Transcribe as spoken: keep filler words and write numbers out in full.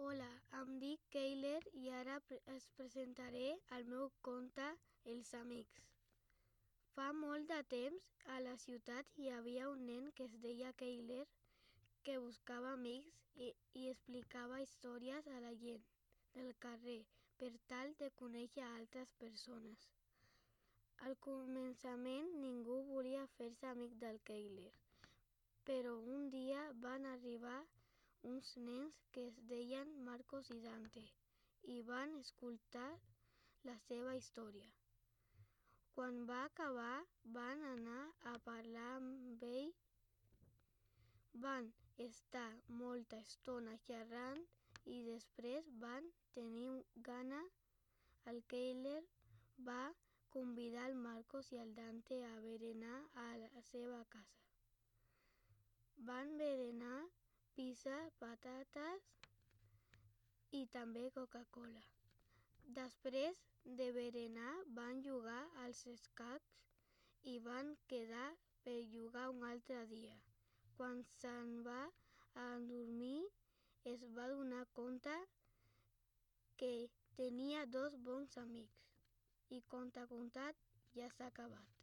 Hola, em dic Keiler i ara pre- es presentaré el meu conte Els amics. Fa molt de temps, a la ciutat hi havia un nen que es deia Keiler que buscava amics i, i explicava històries a la gent del carrer per tal de conèixer altres persones. Al començament ningú volia fer-se amic del Keiler, però un dia van arribar uns nens que es deien Marcos i Dante i van escoltar la seva història. Quan va acabar, van anar a parlar amb ell. Van estar molta estona xerrant i després van tenir gana. El Keiler va convidar el Marcos i el Dante a berenar a la seva casa. Van berenar pizza, patates i també Coca-Cola. Després de berenar van jugar als escacs i van quedar per jugar un altre dia. Quan se'n va a dormir es va donar compte que tenia dos bons amics. I conte contat ja s'ha acabat.